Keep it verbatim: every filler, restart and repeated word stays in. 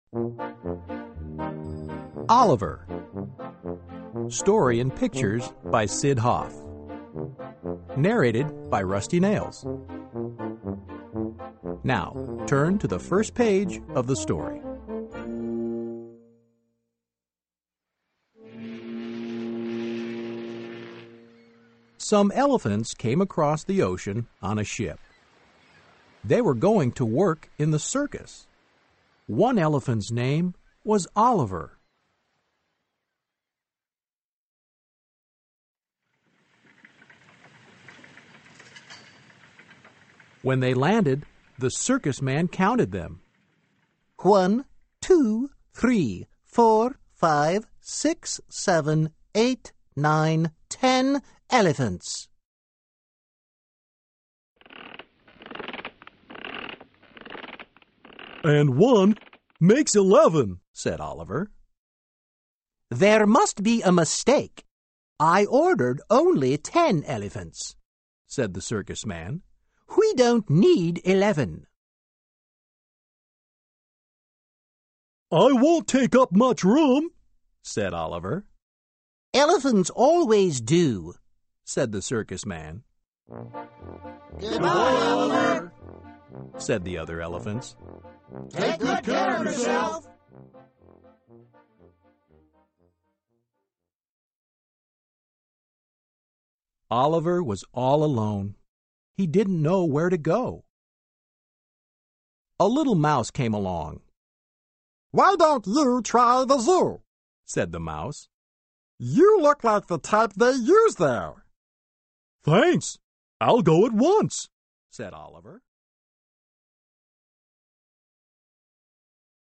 Oliver. Story and pictures by Sid Hoff. Narrated by Rusty Nails. Now, turn to the first page of the story. Some elephants came across the ocean on a ship. They were going to work in the circus. One elephant's name was Oliver. When they landed, the circus man counted them. One, two, three, four, five, six, seven, eight, nine, ten elephants. And one makes eleven, said Oliver. There must be a mistake. I ordered only ten elephants, said the circus man. We don't need eleven. I won't take up much room, said Oliver. Elephants always do, said the circus man. Goodbye, Oliver, said the other elephants. Take good care of yourself. Oliver was all alone. He didn't know where to go. A little mouse came along. Why don't you try the zoo? Said the mouse. You look like the type they use there. Thanks. I'll go at once, said Oliver.